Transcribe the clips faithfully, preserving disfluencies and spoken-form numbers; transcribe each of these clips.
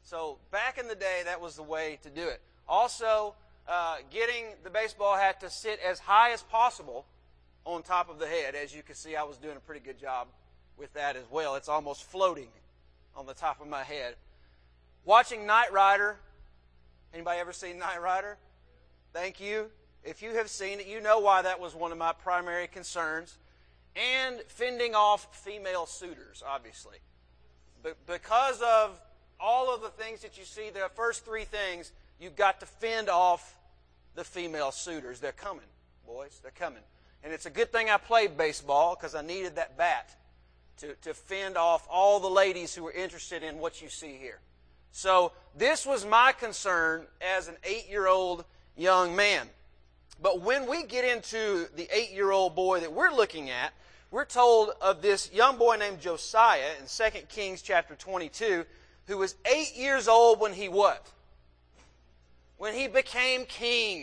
So back in the day, that was the way to do it. Also, uh, getting the baseball hat to sit as high as possible on top of the head. As you can see, I was doing a pretty good job with that as well. It's almost floating on the top of my head. Watching Knight Rider. Anybody ever seen Knight Rider? Thank you. If you have seen it, you know why that was one of my primary concerns. And fending off female suitors, obviously. But because of all of the things that you see, the first three things, you've got to fend off the female suitors. They're coming, boys. They're coming. And it's a good thing I played baseball because I needed that bat to, to fend off all the ladies who were interested in what you see here. So this was my concern as an eight-year-old young man. But when we get into the eight-year-old boy that we're looking at, we're told of this young boy named Josiah in Second Kings chapter twenty-two, who was eight years old when he what? When he became king.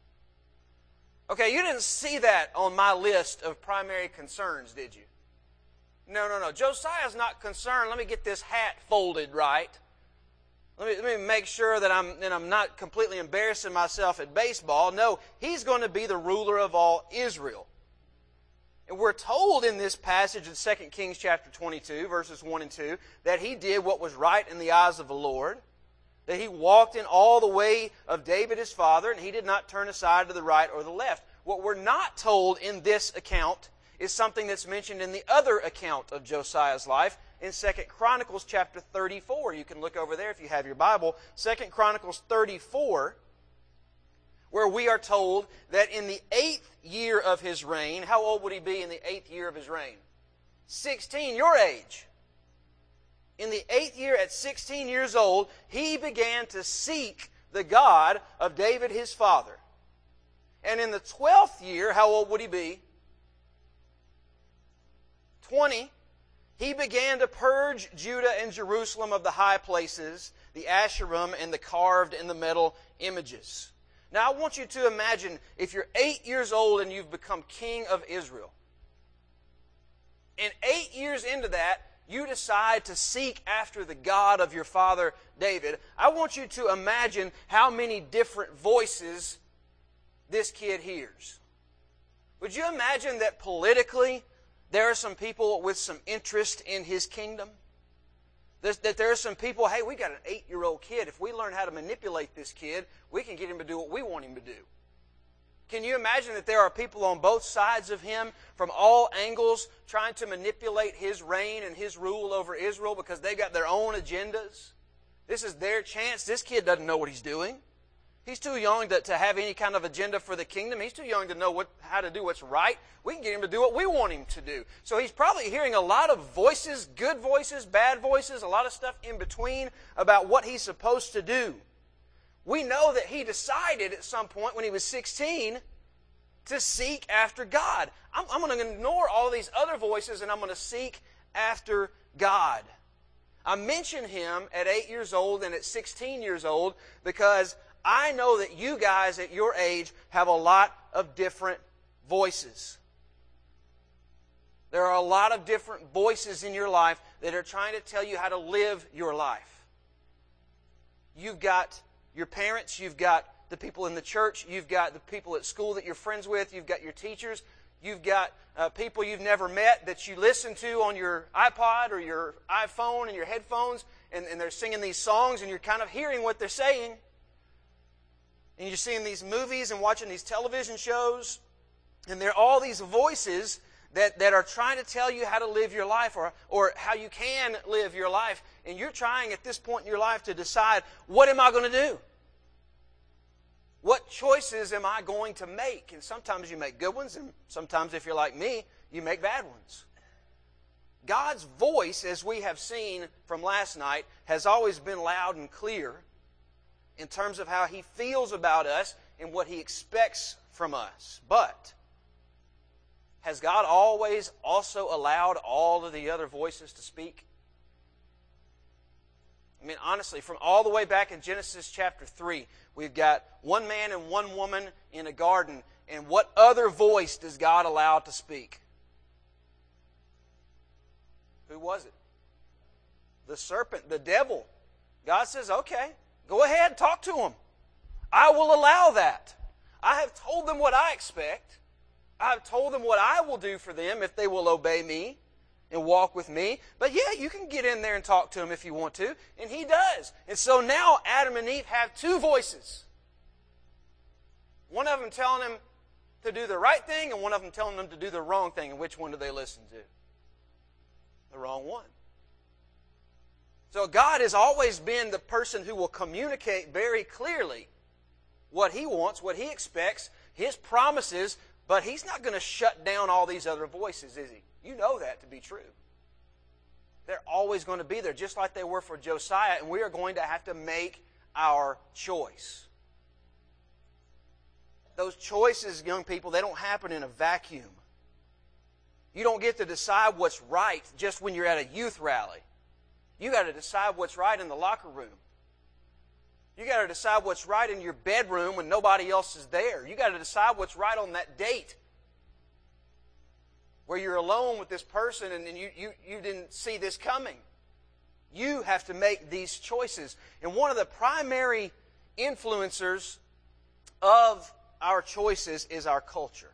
Okay, you didn't see that on my list of primary concerns, did you? No, no, no. Josiah's not concerned. Let me get this hat folded right. Let me, let me make sure that I'm, that I'm not completely embarrassing myself at baseball. No, he's going to be the ruler of all Israel. And we're told in this passage in Second Kings chapter twenty-two, verses one and two, that he did what was right in the eyes of the Lord, that he walked in all the way of David his father, and he did not turn aside to the right or the left. What we're not told in this account is something that's mentioned in the other account of Josiah's life in Second Chronicles chapter thirty-four. You can look over there if you have your Bible. Second Chronicles thirty-four, where we are told that in the eighth year of his reign, how old would he be in the eighth year of his reign? sixteen, your age. In the eighth year, at sixteen years old, he began to seek the God of David his father. And in the twelfth year, how old would he be? twenty. He began to purge Judah and Jerusalem of the high places, the Asherim, and the carved in the metal images. Now I want you to imagine if you're eight years old and you've become king of Israel. And eight years into that, you decide to seek after the God of your father David. I want you to imagine how many different voices this kid hears. Would you imagine that politically there are some people with some interest in his kingdom? That there are some people, hey, we got an eight-year-old kid. If we learn how to manipulate this kid, we can get him to do what we want him to do. Can you imagine that there are people on both sides of him from all angles trying to manipulate his reign and his rule over Israel because they've got their own agendas? This is their chance. This kid doesn't know what he's doing. He's too young to, to have any kind of agenda for the kingdom. He's too young to know what, how to do what's right. We can get him to do what we want him to do. So he's probably hearing a lot of voices, good voices, bad voices, a lot of stuff in between about what he's supposed to do. We know that he decided at some point when he was sixteen to seek after God. I'm, I'm going to ignore all these other voices and I'm going to seek after God. I mention him at eight years old and at sixteen years old because I know that you guys at your age have a lot of different voices. There are a lot of different voices in your life that are trying to tell you how to live your life. You've got your parents, you've got the people in the church, you've got the people at school that you're friends with, you've got your teachers, you've got uh, people you've never met that you listen to on your iPod or your iPhone and your headphones, and, and they're singing these songs and you're kind of hearing what they're saying. And you're seeing these movies and watching these television shows, and there are all these voices that, that are trying to tell you how to live your life or, or how you can live your life. And you're trying at this point in your life to decide, what am I going to do? What choices am I going to make? And sometimes you make good ones, and sometimes if you're like me, you make bad ones. God's voice, as we have seen from last night, has always been loud and clear in terms of how He feels about us and what He expects from us. But has God always also allowed all of the other voices to speak? I mean, honestly, from all the way back in Genesis chapter three, we've got one man and one woman in a garden, and what other voice does God allow to speak? Who was it? The serpent, the devil. God says, okay, go ahead, talk to them. I will allow that. I have told them what I expect. I have told them what I will do for them if they will obey me and walk with me. But yeah, you can get in there and talk to them if you want to. And He does. And so now Adam and Eve have two voices. One of them telling them to do the right thing, and one of them telling them to do the wrong thing. And which one do they listen to? The wrong one. So God has always been the person who will communicate very clearly what He wants, what He expects, His promises, but He's not going to shut down all these other voices, is He? You know that to be true. They're always going to be there, just like they were for Josiah, and we are going to have to make our choice. Those choices, young people, they don't happen in a vacuum. You don't get to decide what's right just when you're at a youth rally. You got to decide what's right in the locker room. You got to decide what's right in your bedroom when nobody else is there. You got to decide what's right on that date where you're alone with this person and you, you, you didn't see this coming. You have to make these choices. And one of the primary influencers of our choices is our culture.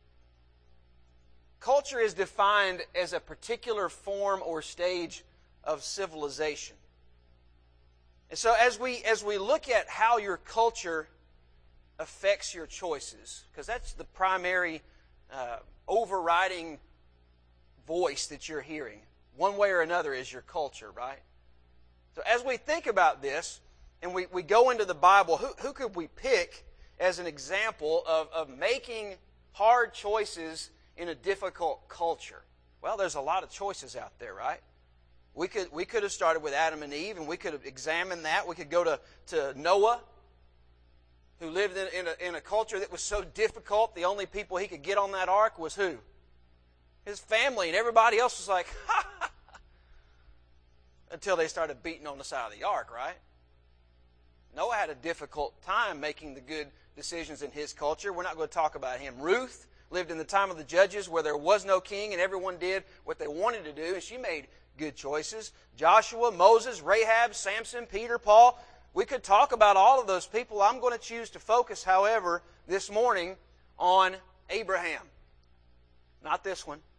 Culture is defined as a particular form or stage of civilization. And so as we as we look at how your culture affects your choices, because that's the primary uh, overriding voice that you're hearing, one way or another, is your culture, right? So as we think about this, and we, we go into the Bible, who, who could we pick as an example of, of making hard choices in a difficult culture? Well, there's a lot of choices out there, right? We could we could have started with Adam and Eve, and we could have examined that. We could go to, to Noah, who lived in, in, a, in a culture that was so difficult, the only people he could get on that ark was who? His family, and everybody else was like, ha, ha, ha, until they started beating on the side of the ark, right? Noah had a difficult time making the good decisions in his culture. We're not going to talk about him. Ruth lived in the time of the judges where there was no king and everyone did what they wanted to do, and she made good choices. Joshua, Moses, Rahab, Samson, Peter, Paul. We could talk about all of those people. I'm going to choose to focus, however, this morning on Abraham. Not this one.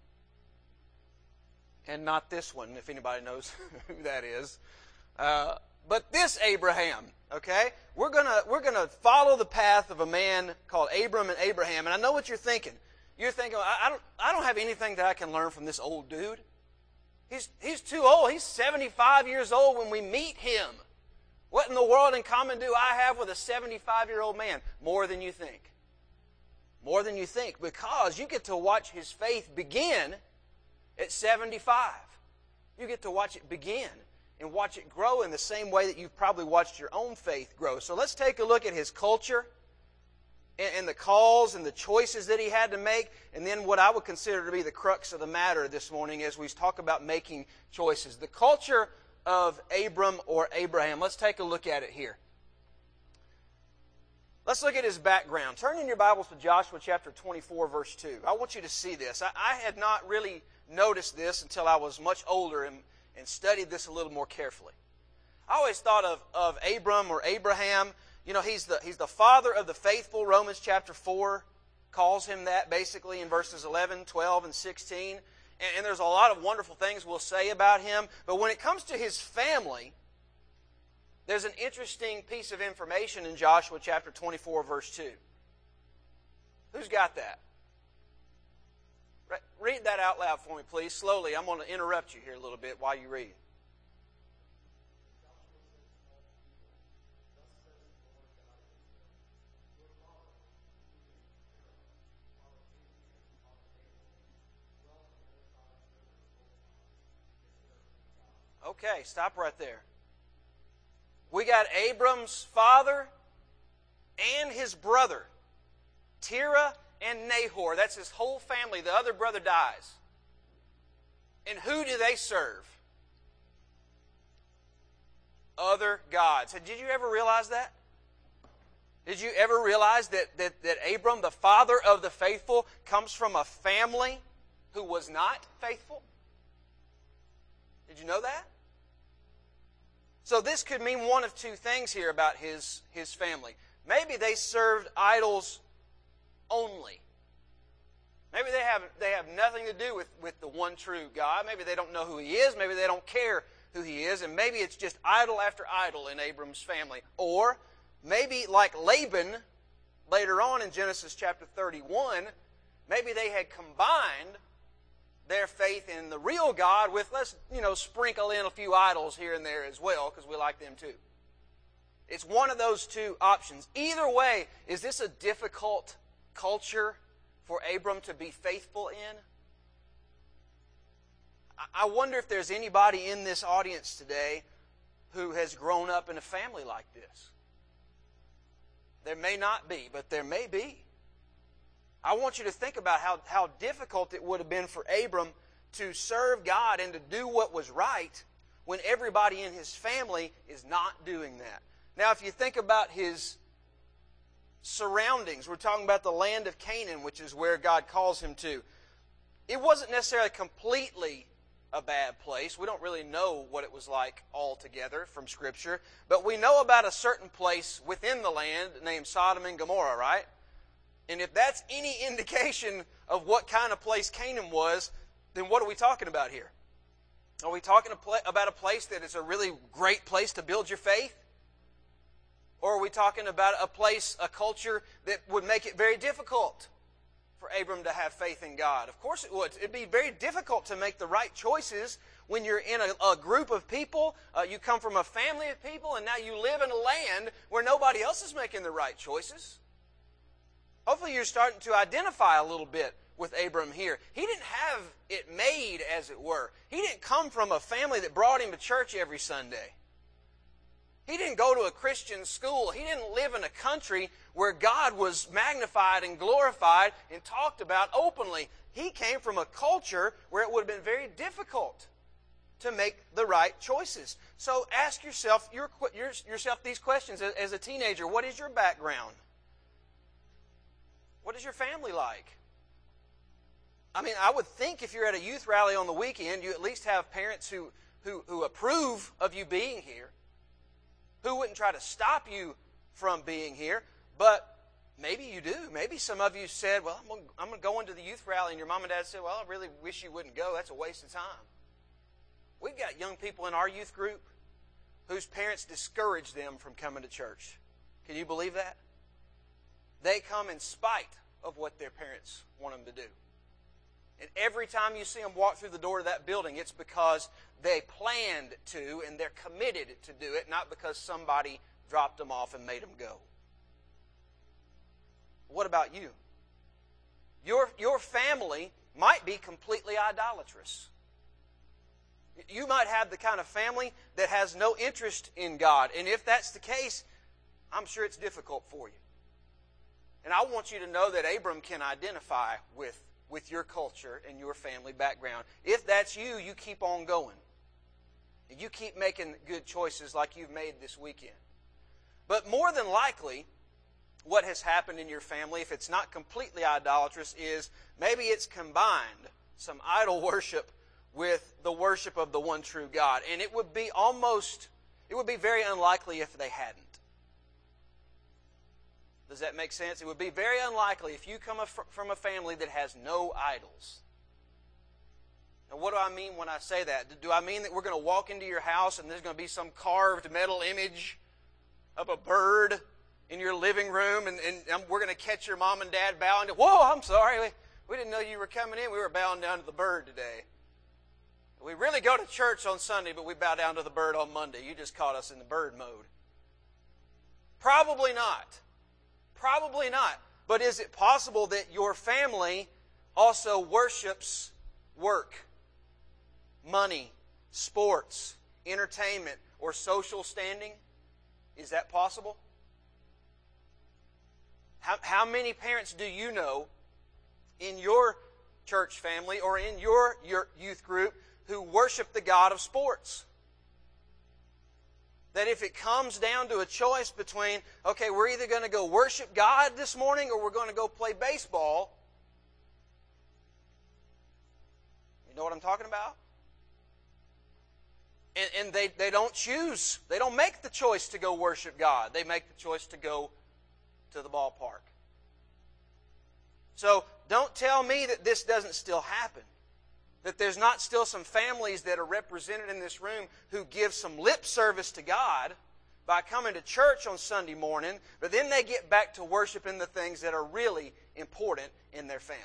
And not this one, if anybody knows who that is. Uh, but this Abraham, okay? We're gonna we're gonna follow the path of a man called Abram and Abraham. And I know what you're thinking. You're thinking, I, I don't I don't have anything that I can learn from this old dude. He's, he's too old. He's seventy-five years old when we meet him. What in the world in common do I have with a seventy-five-year-old man? More than you think. More than you think. Because you get to watch his faith begin at seventy-five. You get to watch it begin and watch it grow in the same way that you've probably watched your own faith grow. So let's take a look at his culture and the calls and the choices that he had to make, and then what I would consider to be the crux of the matter this morning as we talk about making choices. The culture of Abram or Abraham. Let's take a look at it here. Let's look at his background. Turn in your Bibles to Joshua chapter twenty-four, verse two. I want you to see this. I, I had not really noticed this until I was much older and, and studied this a little more carefully. I always thought of, of Abram or Abraham. You know, he's the, he's the father of the faithful. Romans chapter four calls him that basically in verses eleven, twelve, and sixteen. And, and there's a lot of wonderful things we'll say about him. But when it comes to his family, there's an interesting piece of information in Joshua chapter twenty-four, verse two. Who's got that? Read that out loud for me, please, slowly. I'm going to interrupt you here a little bit while you read. Okay, stop right there. We got Abram's father and his brother, Terah and Nahor. That's his whole family. The other brother dies. And who do they serve? Other gods. Did you ever realize that? Did you ever realize that, that, that Abram, the father of the faithful, comes from a family who was not faithful? Did you know that? So this could mean one of two things here about his, his family. Maybe they served idols only. Maybe they have, they have nothing to do with, with the one true God. Maybe they don't know who He is. Maybe they don't care who He is. And maybe it's just idol after idol in Abram's family. Or maybe like Laban, later on in Genesis chapter thirty-one, maybe they had combined their faith in the real God with, let's, you know, sprinkle in a few idols here and there as well, because we like them too. It's one of those two options. Either way, is this a difficult culture for Abram to be faithful in? I wonder if there's anybody in this audience today who has grown up in a family like this. There may not be, but there may be. I want you to think about how, how difficult it would have been for Abram to serve God and to do what was right when everybody in his family is not doing that. Now, if you think about his surroundings, we're talking about the land of Canaan, which is where God calls him to. It wasn't necessarily completely a bad place. We don't really know what it was like altogether from Scripture, but we know about a certain place within the land named Sodom and Gomorrah, right? And if that's any indication of what kind of place Canaan was, then what are we talking about here? Are we talking about a place that is a really great place to build your faith? Or are we talking about a place, a culture that would make it very difficult for Abram to have faith in God? Of course it would. It'd be very difficult to make the right choices when you're in a, a group of people. Uh, you come from a family of people, and now you live in a land where nobody else is making the right choices. Hopefully you're starting to identify a little bit with Abram here. He didn't have it made, as it were. He didn't come from a family that brought him to church every Sunday. He didn't go to a Christian school. He didn't live in a country where God was magnified and glorified and talked about openly. He came from a culture where it would have been very difficult to make the right choices. So ask yourself, your, your, yourself these questions as, as a teenager. What is your background? What is your family like? I mean, I would think if you're at a youth rally on the weekend, you at least have parents who, who, who approve of you being here, who wouldn't try to stop you from being here, but maybe you do. Maybe some of you said, well, I'm going, I'm going to go into the youth rally, and your mom and dad said, well, I really wish you wouldn't go. That's a waste of time. We've got young people in our youth group whose parents discourage them from coming to church. Can you believe that? They come in spite of what their parents want them to do. And every time you see them walk through the door of that building, it's because they planned to and they're committed to do it, not because somebody dropped them off and made them go. What about you? Your, your family might be completely idolatrous. You might have the kind of family that has no interest in God. And if that's the case, I'm sure it's difficult for you. And I want you to know that Abram can identify with with your culture and your family background. If that's you, you keep on going. And you keep making good choices like you've made this weekend. But more than likely, what has happened in your family, if it's not completely idolatrous, is maybe it's combined some idol worship with the worship of the one true God. And it would be almost, it would be very unlikely if they hadn't. Does that make sense? It would be very unlikely if you come from a family that has no idols. Now, what do I mean when I say that? Do I mean that we're going to walk into your house and there's going to be some carved metal image of a bird in your living room, and, and we're going to catch your mom and dad bowing to, whoa, I'm sorry, we, we didn't know you were coming in. We were bowing down to the bird today. We really go to church on Sunday, but we bow down to the bird on Monday. You just caught us in the bird mode. Probably not. Probably not. But is it possible that your family also worships work, money, sports, entertainment, or social standing? Is that possible? How, how many parents do you know in your church family or in your, your youth group who worship the God of sports? That if it comes down to a choice between, okay, we're either going to go worship God this morning or we're going to go play baseball. You know what I'm talking about? And, and they, they don't choose. They don't make the choice to go worship God. They make the choice to go to the ballpark. So don't tell me that this doesn't still happen. That there's not still some families that are represented in this room who give some lip service to God by coming to church on Sunday morning, but then they get back to worshiping the things that are really important in their family.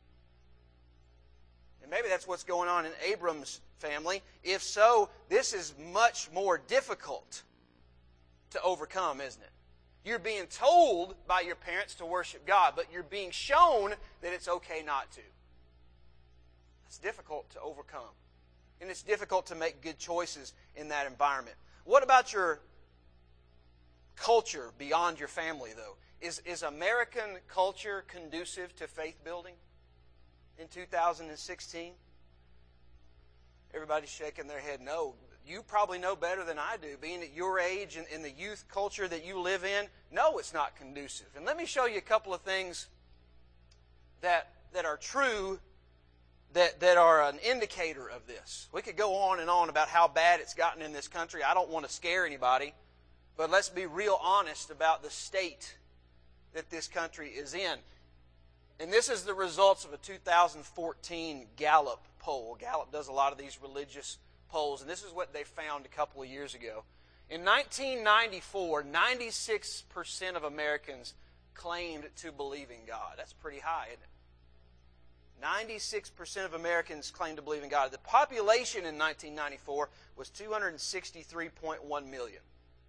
And maybe that's what's going on in Abram's family. If so, this is much more difficult to overcome, isn't it? You're being told by your parents to worship God, but you're being shown that it's okay not to. It's difficult to overcome. And it's difficult to make good choices in that environment. What about your culture beyond your family, though? Is, is American culture conducive to faith building in two thousand sixteen? Everybody's shaking their head no. You probably know better than I do, being at your age and in the youth culture that you live in. No, it's not conducive. And let me show you a couple of things that, that are true That, that are an indicator of this. We could go on and on about how bad it's gotten in this country. I don't want to scare anybody, but let's be real honest about the state that this country is in. And this is the results of a two thousand fourteen Gallup poll. Gallup does a lot of these religious polls, and this is what they found a couple of years ago. In nineteen ninety-four, ninety-six percent of Americans claimed to believe in God. That's pretty high, isn't it? ninety-six percent of Americans claim to believe in God. The population in nineteen ninety-four was two hundred sixty-three point one million.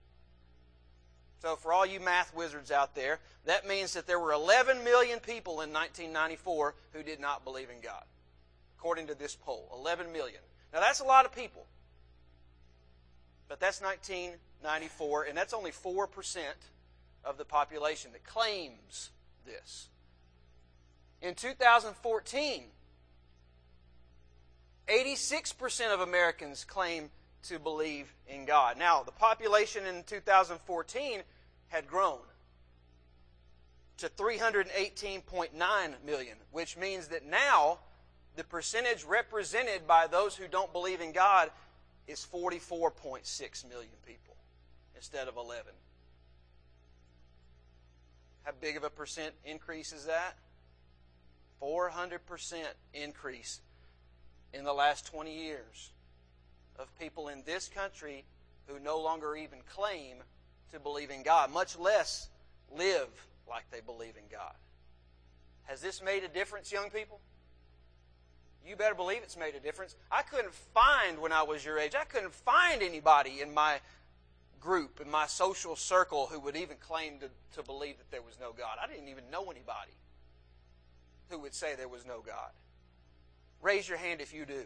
So for all you math wizards out there, that means that there were eleven million people in nineteen ninety-four who did not believe in God, according to this poll. eleven million. Now that's a lot of people. But that's nineteen ninety-four, and that's only four percent of the population that claims this. In two thousand fourteen, eighty-six percent of Americans claim to believe in God. Now, the population in two thousand fourteen had grown to three hundred eighteen point nine million, which means that now the percentage represented by those who don't believe in God is forty-four point six million people instead of eleven. How big of a percent increase is that? four hundred percent increase in the last twenty years of people in this country who no longer even claim to believe in God, much less live like they believe in God. Has this made a difference, young people? You better believe it's made a difference. I couldn't find, when I was your age, I couldn't find anybody in my group, in my social circle, who would even claim to, to believe that there was no God. I didn't even know anybody who would say there was no God. Raise your hand if you do.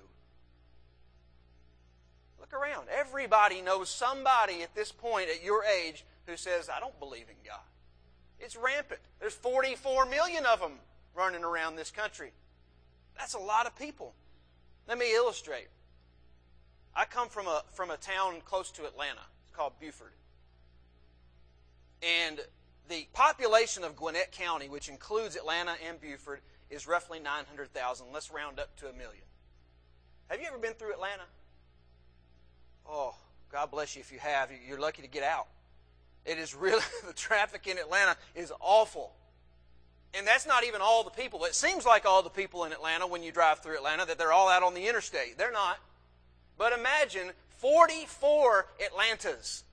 Look around. Everybody knows somebody at this point at your age who says, I don't believe in God. It's rampant. There's forty-four million of them running around this country. That's a lot of people. Let me illustrate. I come from a, from a town close to Atlanta. It's called Buford. And the population of Gwinnett County, which includes Atlanta and Buford, is roughly nine hundred thousand. Let's round up to a million. Have you ever been through Atlanta? Oh, God bless you if you have. You're lucky to get out. It is really, the traffic in Atlanta is awful. And that's not even all the people. It seems like all the people in Atlanta, when you drive through Atlanta, that they're all out on the interstate. They're not. But imagine forty-four Atlantas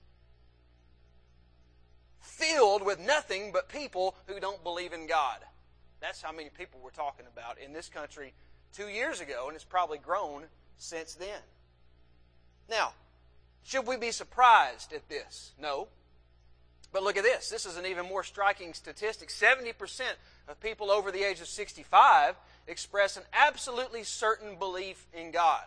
filled with nothing but people who don't believe in God. That's how many people we're talking about in this country two years ago, and it's probably grown since then. Now, should we be surprised at this? No. But look at this. This is an even more striking statistic. seventy percent of people over the age of sixty-five express an absolutely certain belief in God.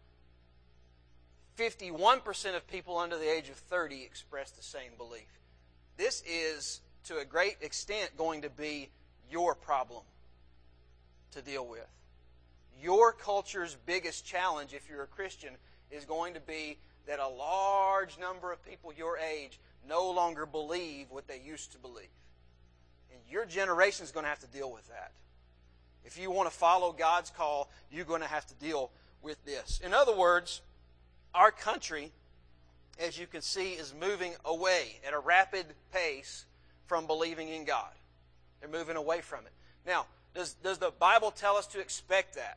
fifty-one percent of people under the age of thirty express the same belief. This is, to a great extent, going to be your problem to deal with. Your culture's biggest challenge, if you're a Christian, is going to be that a large number of people your age no longer believe what they used to believe. And your generation is going to have to deal with that. If you want to follow God's call, you're going to have to deal with this. In other words, our country, as you can see, is moving away at a rapid pace from believing in God. They're moving away from it. Now, does, does the Bible tell us to expect that?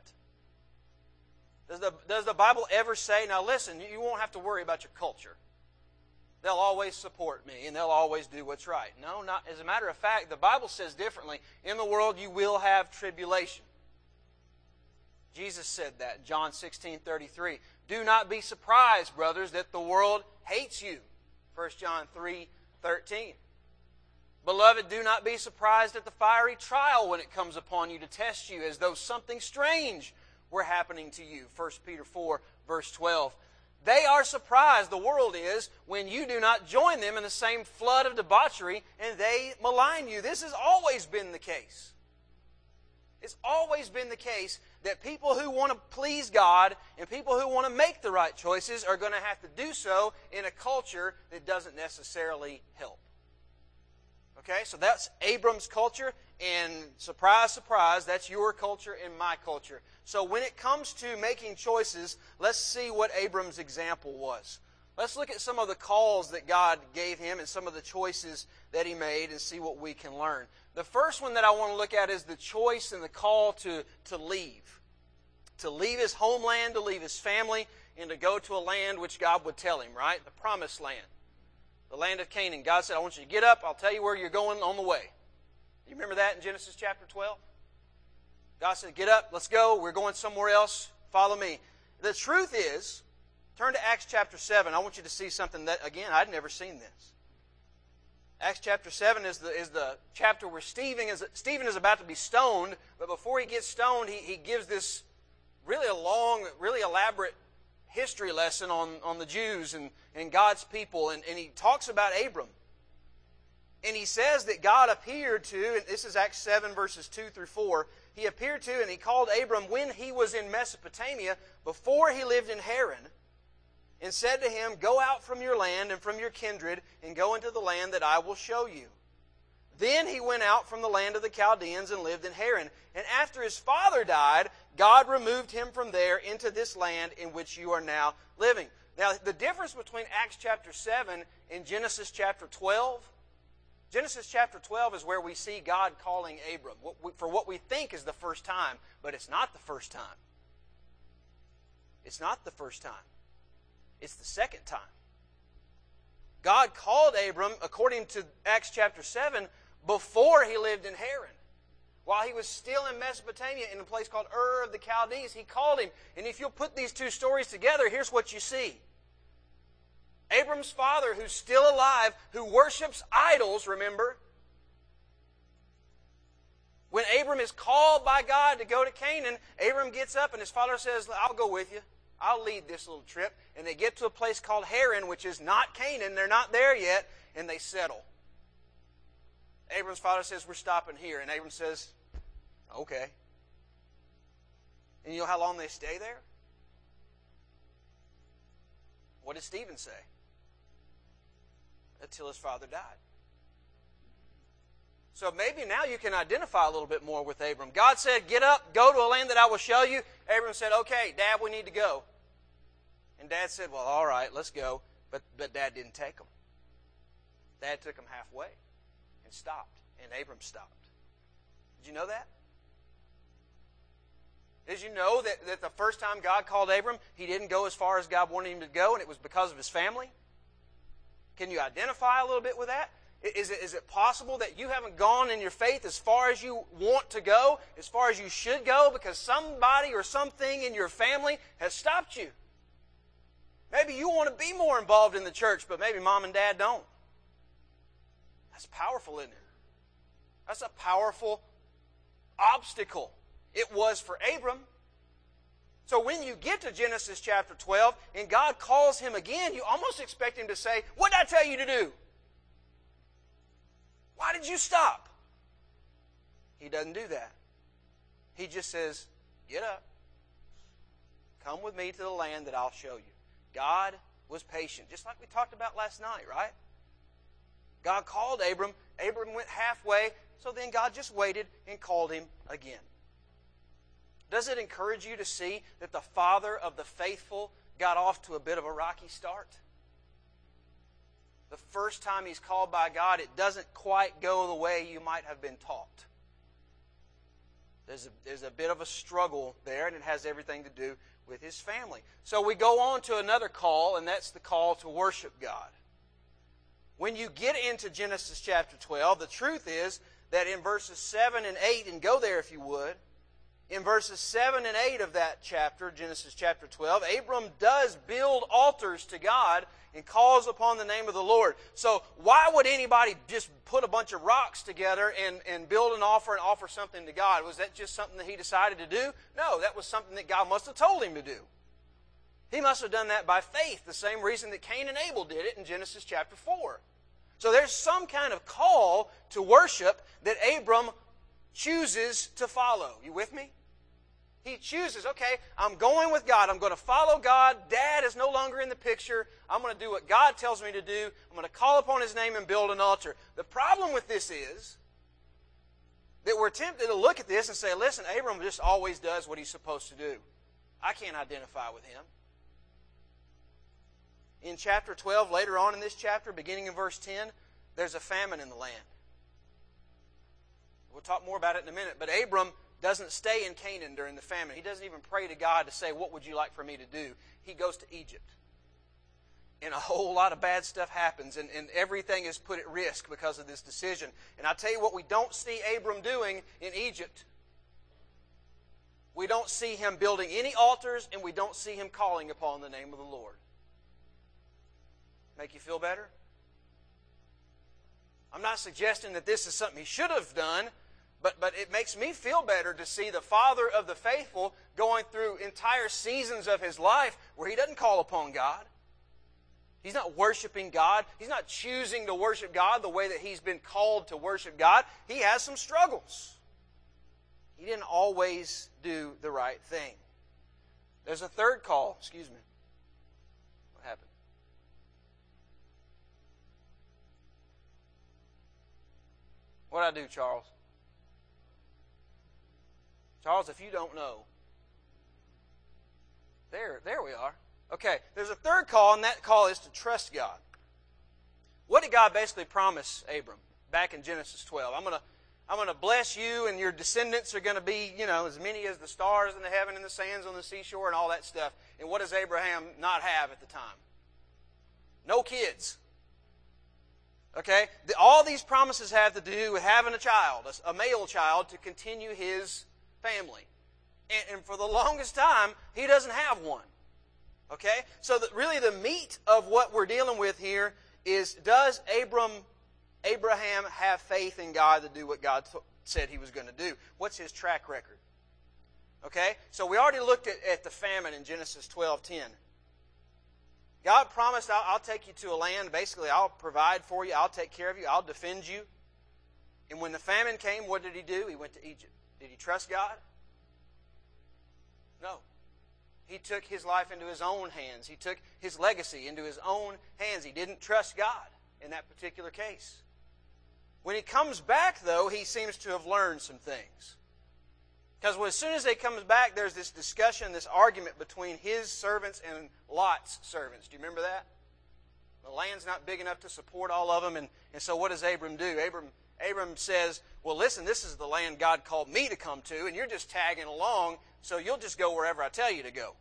Does the, does the Bible ever say, now listen, you won't have to worry about your culture. They'll always support me, and they'll always do what's right. No, not. As a matter of fact, the Bible says differently. In the world you will have tribulation. Jesus said that, John sixteen thirty-three. Do not be surprised, brothers, that the world hates you. First John three thirteen. Beloved, do not be surprised at the fiery trial when it comes upon you to test you, as though something strange were happening to you. First Peter four, verse twelve. They are surprised, the world is, when you do not join them in the same flood of debauchery and they malign you. This has always been the case. It's always been the case that people who want to please God and people who want to make the right choices are going to have to do so in a culture that doesn't necessarily help. Okay, so that's Abram's culture, and surprise, surprise, that's your culture and my culture. So when it comes to making choices, let's see what Abram's example was. Let's look at some of the calls that God gave him and some of the choices that he made and see what we can learn. The first one that I want to look at is the choice and the call to, to leave. To leave his homeland, to leave his family, and to go to a land which God would tell him, right? The promised land. The land of Canaan. God said, I want you to get up. I'll tell you where you're going on the way. You remember that in Genesis chapter twelve? God said, get up. Let's go. We're going somewhere else. Follow me. The truth is, turn to Acts chapter seven. I want you to see something that, again, I'd never seen this. Acts chapter seven is the, is the chapter where Stephen is, Stephen is about to be stoned, but before he gets stoned, he, he gives this really a long, really elaborate history lesson on, on the Jews and, and God's people, and, and he talks about Abram. And he says that God appeared to, and this is Acts seven verses two through four, he appeared to and he called Abram when he was in Mesopotamia, before he lived in Haran, and said to him, go out from your land and from your kindred, and go into the land that I will show you. Then he went out from the land of the Chaldeans and lived in Haran. And after his father died, God removed him from there into this land in which you are now living. Now, the difference between Acts chapter seven and Genesis chapter twelve, Genesis chapter twelve is where we see God calling Abram for what we think is the first time, but it's not the first time. It's not the first time. It's the second time. God called Abram, according to Acts chapter seven, before he lived in Haran. While he was still in Mesopotamia in a place called Ur of the Chaldees, he called him. And if you'll put these two stories together, here's what you see. Abram's father, who's still alive, who worships idols, remember? When Abram is called by God to go to Canaan, Abram gets up and his father says, I'll go with you. I'll lead this little trip. And they get to a place called Haran, which is not Canaan. They're not there yet, and they settle. Abram's father says, we're stopping here. And Abram says, okay. And you know how long they stay there? What did Stephen say? Until his father died. So maybe now you can identify a little bit more with Abram. God said, get up, go to a land that I will show you. Abram said, okay, Dad, we need to go. And Dad said, well, all right, let's go. But, but Dad didn't take him. Dad took him halfway and stopped. And Abram stopped. Did you know that? Did you know that, that the first time God called Abram, he didn't go as far as God wanted him to go, and it was because of his family? Can you identify a little bit with that? Is it, is it possible that you haven't gone in your faith as far as you want to go, as far as you should go, because somebody or something in your family has stopped you? Maybe you want to be more involved in the church, but maybe mom and dad don't. That's powerful, isn't it? That's a powerful obstacle. It was for Abram. So when you get to Genesis chapter twelve and God calls him again, you almost expect him to say, what did I tell you to do? Why did you stop? He doesn't do that. He just says, get up. Come with me to the land that I'll show you. God was patient, just like we talked about last night, right? God called Abram. Abram went halfway, so then God just waited and called him again. Does it encourage you to see that the father of the faithful got off to a bit of a rocky start. The first time he's called by God, it doesn't quite go the way you might have been taught. There's a, there's a bit of a struggle there, and it has everything to do with his family. So we go on to another call, and that's the call to worship God. When you get into Genesis chapter twelve, the truth is that in verses seven and eight, and go there if you would, in verses seven and eight of that chapter, Genesis chapter twelve, Abram does build altars to God and calls upon the name of the Lord. So why would anybody just put a bunch of rocks together and, and build an altar and offer something to God? Was that just something that he decided to do? No, that was something that God must have told him to do. He must have done that by faith, the same reason that Cain and Abel did it in Genesis chapter four. So there's some kind of call to worship that Abram chooses to follow. You with me? He chooses, okay, I'm going with God. I'm going to follow God. Dad is no longer in the picture. I'm going to do what God tells me to do. I'm going to call upon His name and build an altar. The problem with this is that we're tempted to look at this and say, listen, Abram just always does what he's supposed to do. I can't identify with him. In chapter twelve, later on in this chapter, beginning in verse ten, there's a famine in the land. We'll talk more about it in a minute. But Abram doesn't stay in Canaan during the famine. He doesn't even pray to God to say, what would you like for me to do? He goes to Egypt. And a whole lot of bad stuff happens, and, and everything is put at risk because of this decision. And I'll tell you what we don't see Abram doing in Egypt. We don't see him building any altars, and we don't see him calling upon the name of the Lord. Make you feel better? I'm not suggesting that this is something he should have done, But, but it makes me feel better to see the father of the faithful going through entire seasons of his life where he doesn't call upon God. He's not worshiping God. He's not choosing to worship God the way that he's been called to worship God. He has some struggles. He didn't always do the right thing. There's a third call. Excuse me. What happened? What did I do, Charles? Charles, if you don't know. There, there we are. Okay, there's a third call, and that call is to trust God. What did God basically promise Abram back in Genesis twelve? I'm going to I'm going to bless you, and your descendants are going to be, you know, as many as the stars in the heaven and the sands on the seashore and all that stuff. And what does Abraham not have at the time? No kids. Okay? The, all these promises have to do with having a child, a, a male child, to continue his family. And, and for the longest time, he doesn't have one. Okay? So that really the meat of what we're dealing with here is, does Abram, Abraham have faith in God to do what God t- said he was going to do? What's his track record? Okay? So we already looked at, at the famine in Genesis twelve ten. God promised, I'll, I'll take you to a land. Basically, I'll provide for you. I'll take care of you. I'll defend you. And when the famine came, what did he do? He went to Egypt. Did he trust God? No. He took his life into his own hands. He took his legacy into his own hands. He didn't trust God in that particular case. When he comes back, though, he seems to have learned some things. Because as soon as he comes back, there's this discussion, this argument between his servants and Lot's servants. Do you remember that? The land's not big enough to support all of them, and, and so what does Abram do? Abram, Abram says, well, listen, this is the land God called me to come to, and you're just tagging along, so you'll just go wherever I tell you to go.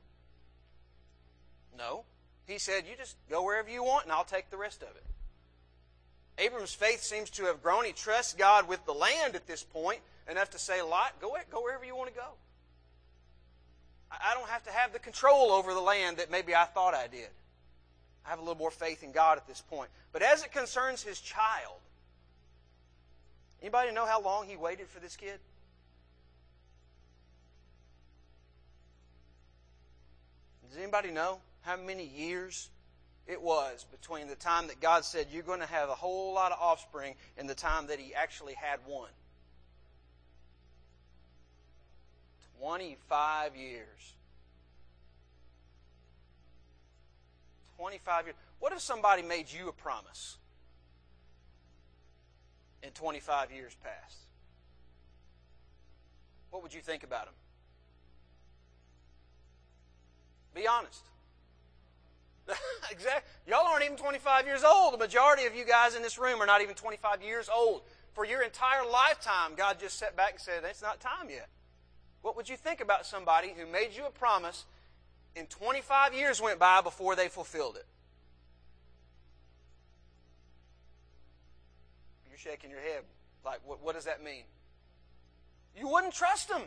No. He said, you just go wherever you want, and I'll take the rest of it. Abram's faith seems to have grown. He trusts God with the land at this point, enough to say, Lot, go, go wherever you want to go. I don't have to have the control over the land that maybe I thought I did. I have a little more faith in God at this point. But as it concerns his child, anybody know how long he waited for this kid? Does anybody know how many years it was between the time that God said you're going to have a whole lot of offspring and the time that he actually had one? twenty-five years. twenty-five years. What if somebody made you a promise and twenty-five years passed? What would you think about him? Be honest. Exactly. Y'all aren't even twenty-five years old. The majority of you guys in this room are not even twenty-five years old. For your entire lifetime, God just sat back and said, it's not time yet. What would you think about somebody who made you a promise and twenty-five years went by before they fulfilled it? You're shaking your head. Like, what, what does that mean? You wouldn't trust them.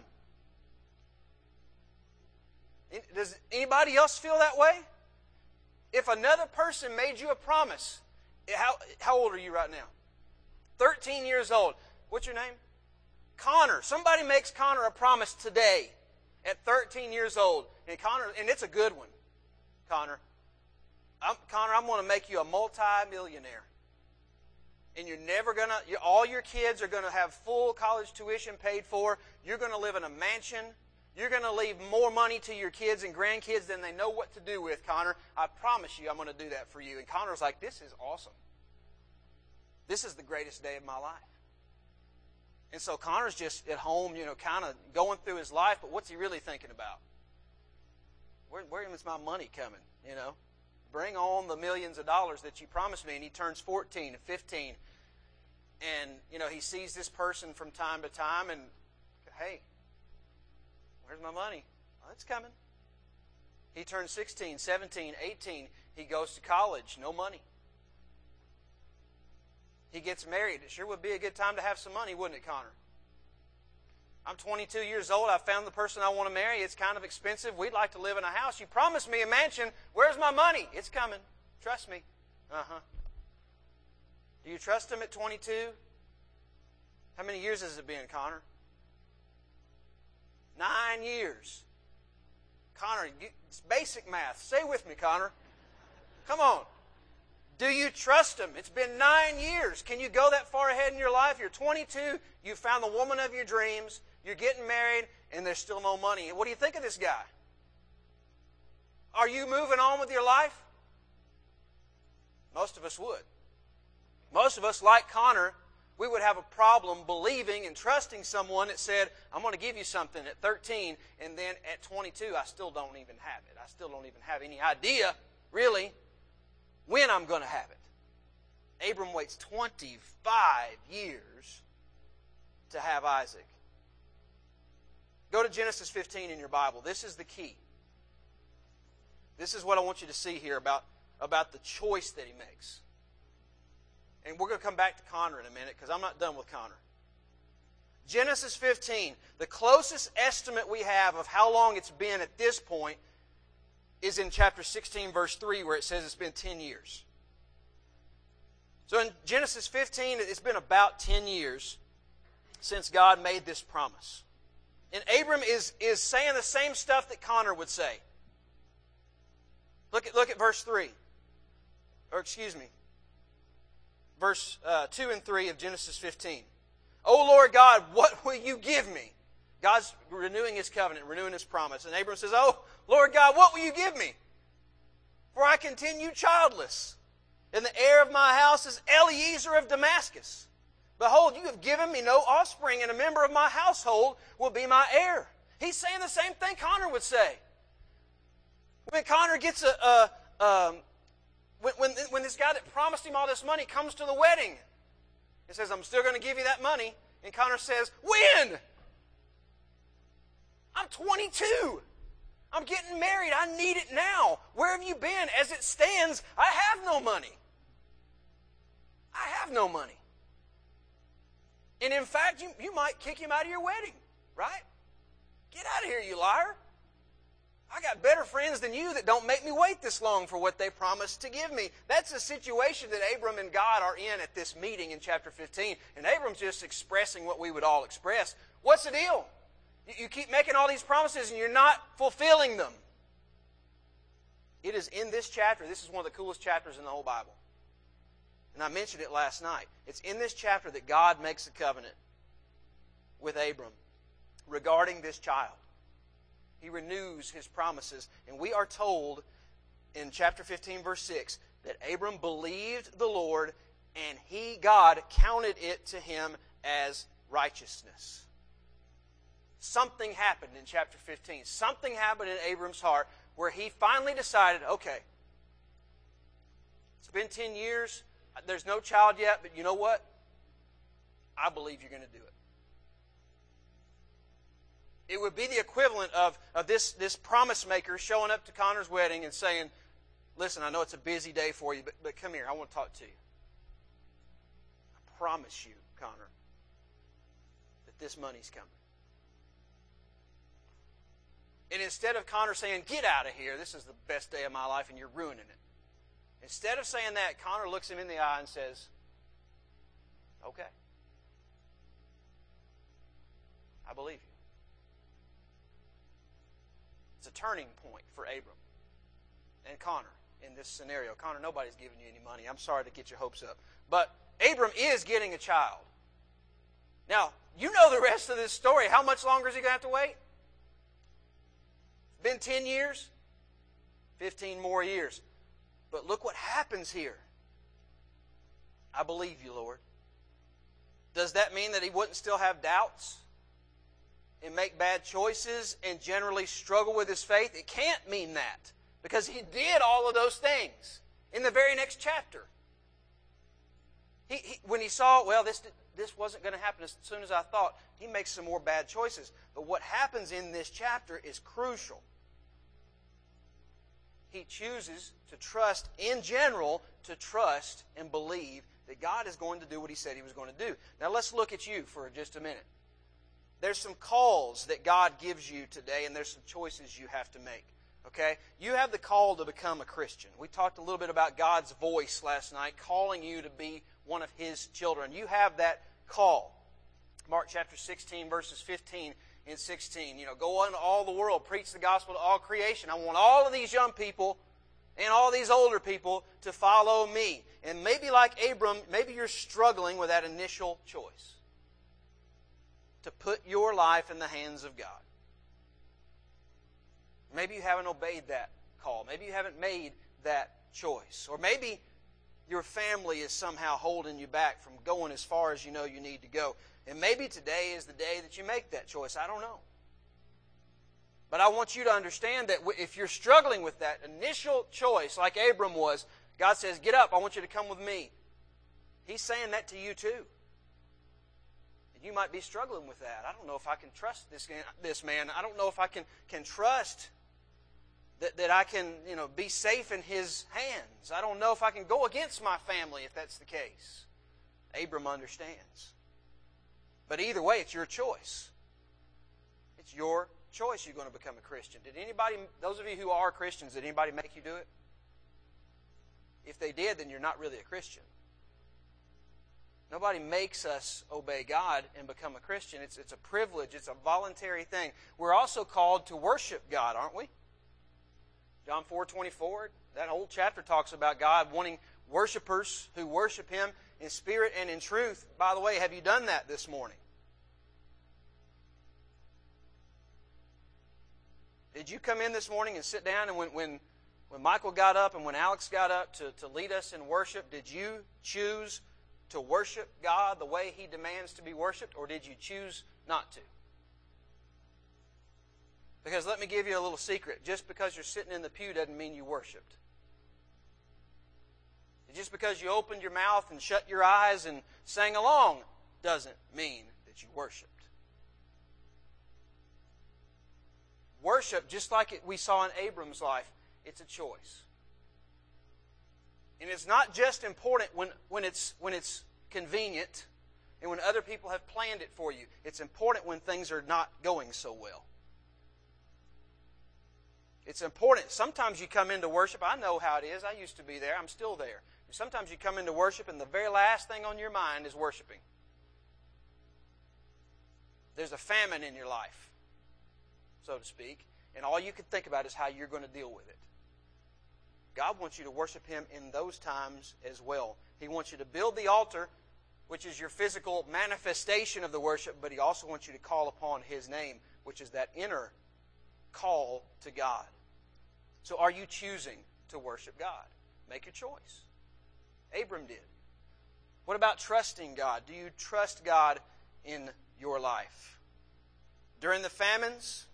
Does anybody else feel that way? If another person made you a promise, how, how old are you right now? thirteen years old. What's your name? Connor. Somebody makes Connor a promise today at thirteen years old. And Connor, and it's a good one, Connor. I'm, Connor, I'm going to make you a multi-millionaire. And you're never going to, all your kids are going to have full college tuition paid for. You're going to live in a mansion. You're going to leave more money to your kids and grandkids than they know what to do with, Connor. I promise you I'm going to do that for you. And Connor's like, this is awesome. This is the greatest day of my life. And so Connor's just at home, you know, kind of going through his life, but what's he really thinking about? Where, where is my money coming, you know? Bring on the millions of dollars that you promised me. And he turns fourteen and fifteen. And, you know, he sees this person from time to time and, hey, where's my money? Oh, it's coming. He turns sixteen, seventeen, eighteen. He goes to college. No money. He gets married. It sure would be a good time to have some money, wouldn't it, Connor? I'm twenty-two years old. I found the person I want to marry. It's kind of expensive. We'd like to live in a house. You promised me a mansion. Where's my money? It's coming. Trust me. Uh-huh. Do you trust him at twenty-two? How many years has it been, Connor? Nine years. Connor, it's basic math. Stay with me, Connor. Come on. Do you trust him? It's been nine years. Can you go that far ahead in your life? You're twenty-two. You found the woman of your dreams. You're getting married, and there's still no money. What do you think of this guy? Are you moving on with your life? Most of us would. Most of us, like Connor, we would have a problem believing and trusting someone that said, I'm going to give you something at thirteen, and then at twenty-two, I still don't even have it. I still don't even have any idea, really, when I'm going to have it. Abram waits twenty-five years to have Isaac. Go to Genesis fifteen in your Bible. This is the key. This is what I want you to see here about, about the choice that he makes. And we're going to come back to Connor in a minute because I'm not done with Connor. Genesis fifteen, the closest estimate we have of how long it's been at this point is in chapter sixteen, verse three, where it says it's been ten years. So in Genesis fifteen, it's been about ten years since God made this promise. And Abram is, is saying the same stuff that Connor would say. Look at, look at verse three. Or excuse me. Verse uh, two and three of Genesis fifteen. O Lord God, what will you give me? God's renewing His covenant, renewing His promise. And Abram says, Oh, Lord God, what will you give me? For I continue childless. And the heir of my house is Eliezer of Damascus. Behold, you have given me no offspring, and a member of my household will be my heir. He's saying the same thing Connor would say. When Connor gets a... a um, when, when, when this guy that promised him all this money comes to the wedding, he says, I'm still going to give you that money. And Connor says, when? I'm twenty-two. I'm getting married. I need it now. Where have you been? As it stands, I have no money. I have no money. And in fact, you, you might kick him out of your wedding, right? Get out of here, you liar. I got better friends than you that don't make me wait this long for what they promised to give me. That's the situation that Abram and God are in at this meeting in chapter fifteen. And Abram's just expressing what we would all express. What's the deal? You, you keep making all these promises and you're not fulfilling them. It is in this chapter. This is one of the coolest chapters in the whole Bible. And I mentioned it last night. It's in this chapter that God makes a covenant with Abram regarding this child. He renews His promises. And we are told in chapter fifteen, verse six, that Abram believed the Lord and he, God, counted it to him as righteousness. Something happened in chapter fifteen. Something happened in Abram's heart where he finally decided, okay, It's been ten years. There's no child yet, but you know what? I believe you're going to do it. It would be the equivalent of, of this, this promise maker showing up to Connor's wedding and saying, listen, I know it's a busy day for you, but, but come here, I want to talk to you. I promise you, Connor, that this money's coming. And instead of Connor saying, get out of here, this is the best day of my life and you're ruining it. Instead of saying that, Connor looks him in the eye and says, okay. I believe you. It's a turning point for Abram and Connor in this scenario. Connor, nobody's giving you any money. I'm sorry to get your hopes up. But Abram is getting a child. Now, you know the rest of this story. How much longer is he going to have to wait? It's been ten years, fifteen more years. But look what happens here. I believe you, Lord. Does that mean that he wouldn't still have doubts and make bad choices and generally struggle with his faith? It can't mean that, because he did all of those things in the very next chapter. He, he, when he saw, well, this, this wasn't going to happen as soon as I thought, he makes some more bad choices. But what happens in this chapter is crucial. He chooses to trust, in general, to trust and believe that God is going to do what He said He was going to do. Now let's look at you for just a minute. There's some calls that God gives you today, and there's some choices you have to make. Okay? You have the call to become a Christian. We talked a little bit about God's voice last night, calling you to be one of His children. You have that call. Mark chapter sixteen, verses fifteen and sixteen. You know, go into all the world, preach the gospel to all creation. I want all of these young people and all these older people to follow me. And maybe like Abram, maybe you're struggling with that initial choice to put your life in the hands of God. Maybe you haven't obeyed that call. Maybe you haven't made that choice. Or maybe your family is somehow holding you back from going as far as you know you need to go. And maybe today is the day that you make that choice. I don't know. But I want you to understand that if you're struggling with that initial choice, like Abram was, God says, get up, I want you to come with me. He's saying that to you too. And you might be struggling with that. I don't know if I can trust this, this man. I don't know if I can, can trust that, that I can you know, be safe in his hands. I don't know if I can go against my family if that's the case. Abram understands. But either way, it's your choice. It's your choice you're going to become a Christian. Did anybody, those of you who are Christians, did anybody make you do it? If they did, then you're not really a Christian. Nobody makes us obey God and become a Christian. It's, it's a privilege. It's a voluntary thing. We're also called to worship God, aren't we? John four twenty-four, that whole chapter talks about God wanting worshipers who worship Him in spirit and in truth. By the way, have you done that this morning? Did you come in this morning and sit down and when, when, when Michael got up and when Alex got up to, to lead us in worship, did you choose to worship God the way He demands to be worshiped, or did you choose not to? Because let me give you a little secret. Just because you're sitting in the pew doesn't mean you worshiped. Just because you opened your mouth and shut your eyes and sang along doesn't mean that you worshiped. Worship, just like it we saw in Abram's life, it's a choice. And it's not just important when, when, it's, when it's convenient and when other people have planned it for you. It's important when things are not going so well. It's important. Sometimes you come into worship. I know how it is. I used to be there. I'm still there. Sometimes you come into worship and the very last thing on your mind is worshiping. There's a famine in your life, so to speak, and all you can think about is how you're going to deal with it. God wants you to worship Him in those times as well. He wants you to build the altar, which is your physical manifestation of the worship, but He also wants you to call upon His name, which is that inner call to God. So are you choosing to worship God? Make your choice. Abram did. What about trusting God? Do you trust God in your life? During the famines?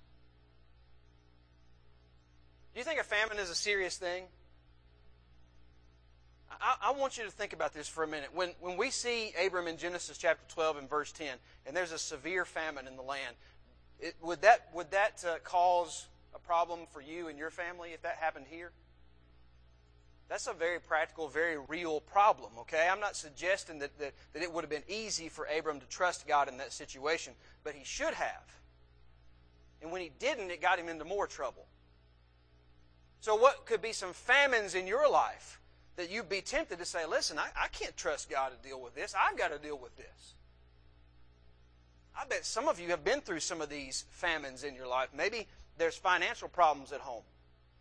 Do you think a famine is a serious thing? I, I want you to think about this for a minute. When, when we see Abram in Genesis chapter twelve and verse ten, and there's a severe famine in the land, it, would that, would that uh, cause a problem for you and your family if that happened here? That's a very practical, very real problem, okay? I'm not suggesting that, that, that it would have been easy for Abram to trust God in that situation, but he should have. And when he didn't, it got him into more trouble. So what could be some famines in your life that you'd be tempted to say, listen, I, I can't trust God to deal with this. I've got to deal with this. I bet some of you have been through some of these famines in your life. Maybe there's financial problems at home.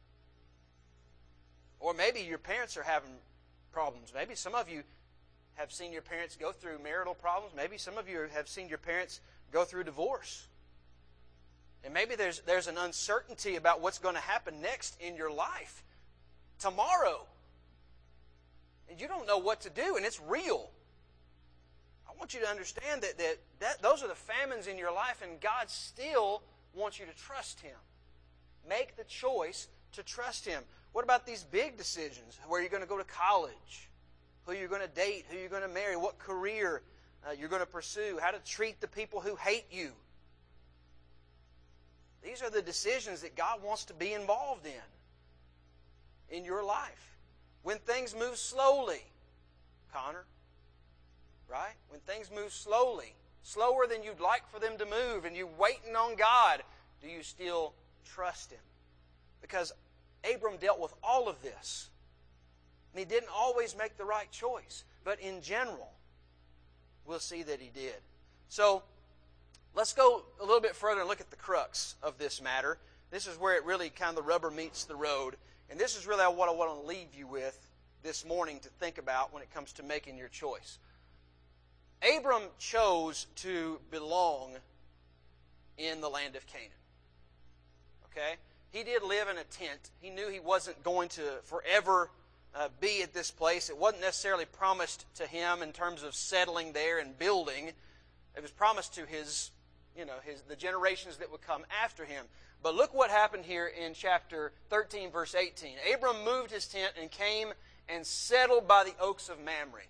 Or maybe your parents are having problems. Maybe some of you have seen your parents go through marital problems. Maybe some of you have seen your parents go through divorce. And maybe there's, there's an uncertainty about what's going to happen next in your life tomorrow. And you don't know what to do, and it's real. I want you to understand that, that, that those are the famines in your life, and God still wants you to trust Him. Make the choice to trust Him. What about these big decisions? Where you're going to go to college, who you're going to date, who you're going to marry, what career uh, you're going to pursue, how to treat the people who hate you. These are the decisions that God wants to be involved in, in your life. When things move slowly, Connor, right? When things move slowly, slower than you'd like for them to move, and you're waiting on God, do you still trust Him? Because Abram dealt with all of this. And he didn't always make the right choice. But in general, we'll see that he did. So, let's go a little bit further and look at the crux of this matter. This is where it really kind of the rubber meets the road. And this is really what I want to leave you with this morning to think about when it comes to making your choice. Abram chose to belong in the land of Canaan. Okay? He did live in a tent. He knew he wasn't going to forever uh, be at this place. It wasn't necessarily promised to him in terms of settling there and building. It was promised to his, you know, his the generations that would come after him. But look what happened here in chapter thirteen, verse eighteen. Abram moved his tent and came and settled by the oaks of Mamre.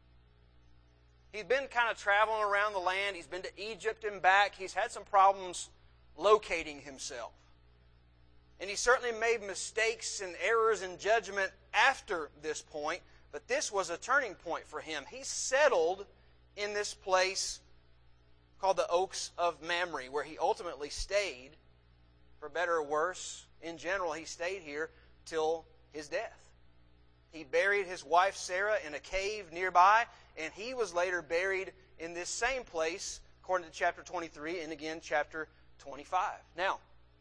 He'd been kind of traveling around the land. He's been to Egypt and back. He's had some problems locating himself. And he certainly made mistakes and errors in judgment after this point, but this was a turning point for him. He settled in this place called the Oaks of Mamre, where he ultimately stayed, for better or worse. In general, he stayed here till his death. He buried his wife Sarah in a cave nearby, and he was later buried in this same place, according to chapter twenty-three and again chapter twenty-five. Now,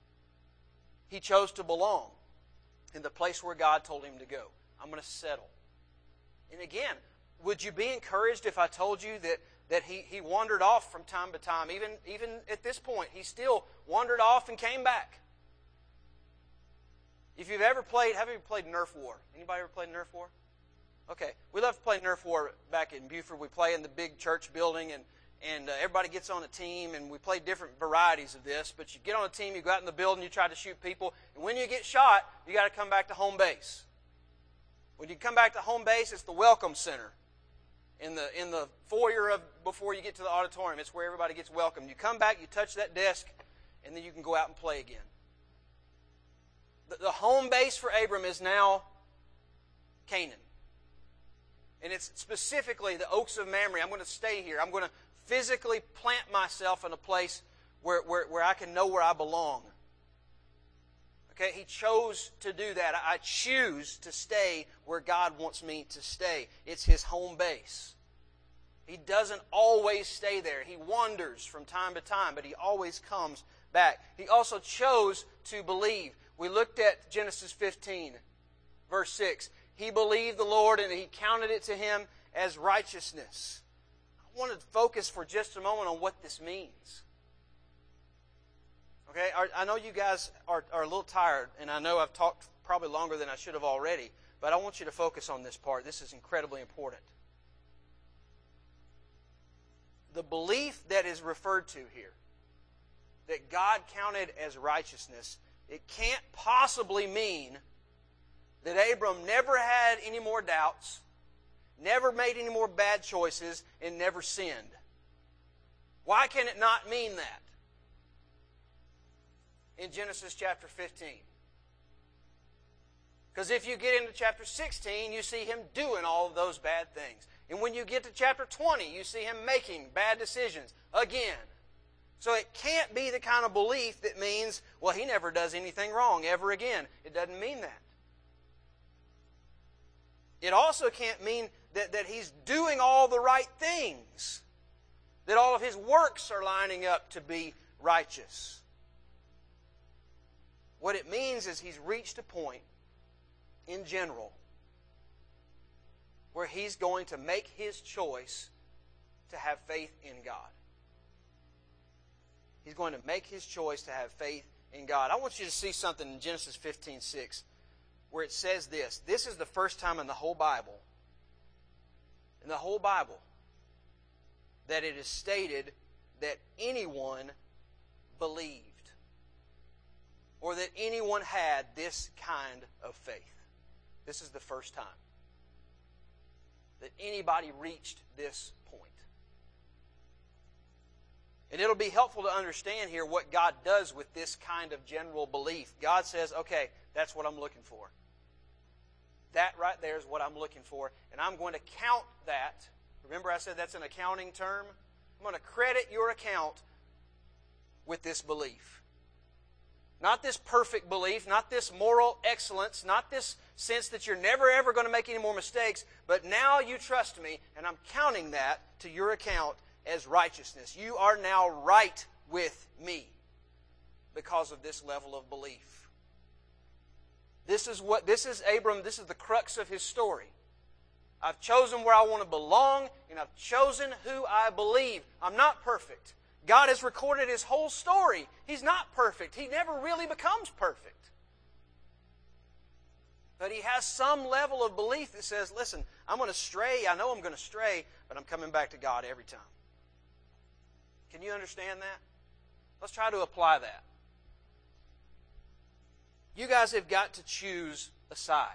he chose to belong in the place where God told him to go. I'm going to settle. And again, would you be encouraged if I told you that, that he, he wandered off from time to time? Even, even at this point, he still wandered off and came back. If you've ever played, have you played Nerf War? Anybody ever played Nerf War? Okay. We love to play Nerf War back in Buford. We play in the big church building, and And uh, everybody gets on a team, and we play different varieties of this. But you get on a team, you go out in the building, you try to shoot people. And when you get shot, you got to come back to home base. When you come back to home base, it's the welcome center. In the, in the foyer of before you get to the auditorium, it's where everybody gets welcomed. You come back, you touch that desk, and then you can go out and play again. The, the home base for Abram is now Canaan. And it's specifically the Oaks of Mamre. I'm going to stay here. I'm going to physically plant myself in a place where, where, where I can know where I belong. Okay, he chose to do that. I choose to stay where God wants me to stay. It's his home base. He doesn't always stay there. He wanders from time to time, but he always comes back. He also chose to believe. We looked at Genesis fifteen, verse six. He believed the Lord, and he counted it to him as righteousness. I want to focus for just a moment on what this means. Okay, I know you guys are, are a little tired, and I know I've talked probably longer than I should have already, but I want you to focus on this part. This is incredibly important. The belief that is referred to here, that God counted as righteousness, it can't possibly mean that Abram never had any more doubts, never made any more bad choices, and never sinned. Why can it not mean that in Genesis chapter fifteen? Because if you get into chapter sixteen, you see him doing all of those bad things. And when you get to chapter twenty, you see him making bad decisions again. So it can't be the kind of belief that means, well, he never does anything wrong ever again. It doesn't mean that. It also can't mean that, that he's doing all the right things, that all of his works are lining up to be righteous. What it means is he's reached a point in general where he's going to make his choice to have faith in God. He's going to make his choice to have faith in God. I want you to see something in Genesis fifteen six where it says this. This is the first time in the whole Bible, in the whole Bible, that it is stated that anyone believed or that anyone had this kind of faith. This is the first time that anybody reached this point. And it'll be helpful to understand here what God does with this kind of general belief. God says, okay, that's what I'm looking for. That right there is what I'm looking for. And I'm going to count that. Remember I said that's an accounting term? I'm going to credit your account with this belief. Not this perfect belief, not this moral excellence, not this sense that you're never ever going to make any more mistakes, but now you trust me, and I'm counting that to your account as righteousness. You are now right with me because of this level of belief. This is what this is Abram, this is the crux of his story. I've chosen where I want to belong, and I've chosen who I believe. I'm not perfect. God has recorded his whole story. He's not perfect. He never really becomes perfect. But he has some level of belief that says, listen, I'm going to stray. I know I'm going to stray, but I'm coming back to God every time. Can you understand that? Let's try to apply that. You guys have got to choose a side.